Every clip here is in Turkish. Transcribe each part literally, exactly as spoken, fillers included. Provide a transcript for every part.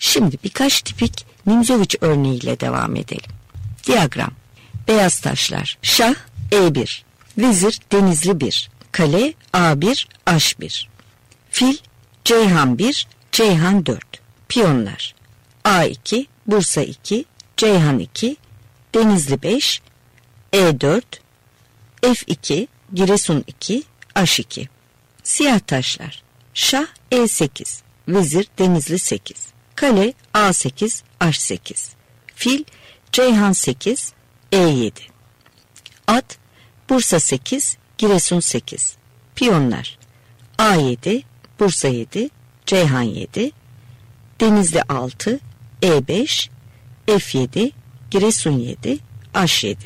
Şimdi birkaç tipik Nimzowitsch örneğiyle devam edelim. Diyagram. Beyaz taşlar. Şah E bir. Vezir Denizli bir. Kale A bir, H bir. Fil Ceyhan bir, Ceyhan dört. Piyonlar A iki, Bursa iki, Ceyhan iki, Denizli beş, E dört, F iki, Giresun iki, H iki. Siyah taşlar. Şah E sekiz, Vezir Denizli sekiz. Kale A sekiz, H sekiz. Fil Ceyhan sekiz, E yedi. At Bursa sekiz, Giresun sekiz. Piyonlar A yedi, Bursa yedi, Ceyhan yedi, Denizli altı, E beş, F yedi, Giresun yedi, H yedi.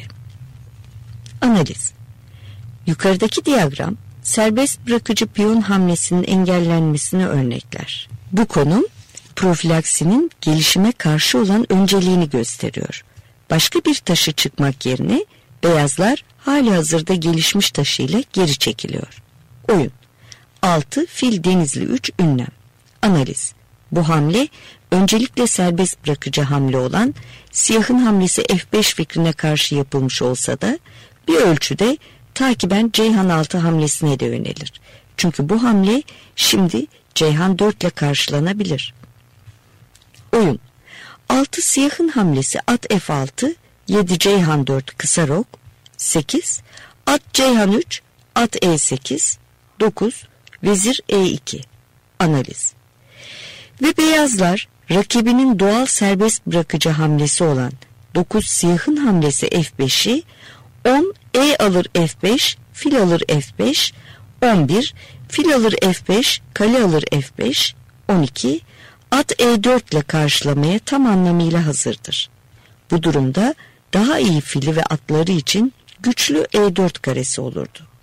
Analiz. Yukarıdaki diyagram serbest bırakıcı piyon hamlesinin engellenmesini örnekler. Bu konum profilaksinin gelişime karşı olan önceliğini gösteriyor. Başka bir taşı çıkmak yerine beyazlar hali hazırda gelişmiş taşıyla geri çekiliyor. Oyun. altı Fil Denizli üç ünlem. Analiz. Bu hamle öncelikle serbest bırakıcı hamle olan siyahın hamlesi F beş fikrine karşı yapılmış olsa da bir ölçüde takiben Ceyhan altı hamlesine de yönelir. Çünkü bu hamle şimdi Ceyhan dört ile karşılanabilir. Oyun. altı Siyahın hamlesi at F altı, yedi Ceyhan dört kısa rok, sekiz at Ceyhan üç, at E sekiz, dokuz Vezir E iki. Analiz. Ve beyazlar rakibinin doğal serbest bırakıcı hamlesi olan dokuz Siyahın hamlesi F beşi, on E alır F beş, fil alır F beş, on bir fil alır F beş, kale alır F beş, on iki at E dört ile karşılamaya tam anlamıyla hazırdır. Bu durumda daha iyi fili ve atları için güçlü E dört karesi olurdu.